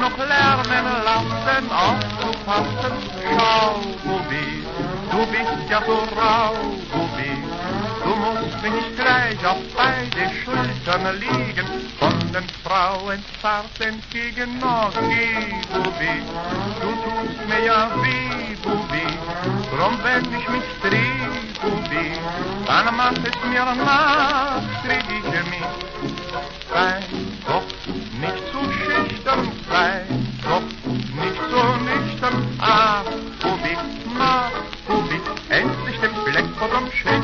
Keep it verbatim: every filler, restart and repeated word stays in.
noch lernen lassen, aufzupassen. Schau, Bubi, du bist ja so rau, Bubi. Du musst mich nicht gleich auf beide Schultern liegen, von den Frauen zart entgegen, noch geh, Bubi. Du tust mir ja weh, Bubi, drum wenn ich mich dreh, Bubi, dann macht es mir nach, krieg ich mich. Sei doch nicht zu schüchtern, sei doch nicht so nüchtern. Ah, Bubi, mach, Bubi, endlich den Fleck vor dem Schiff.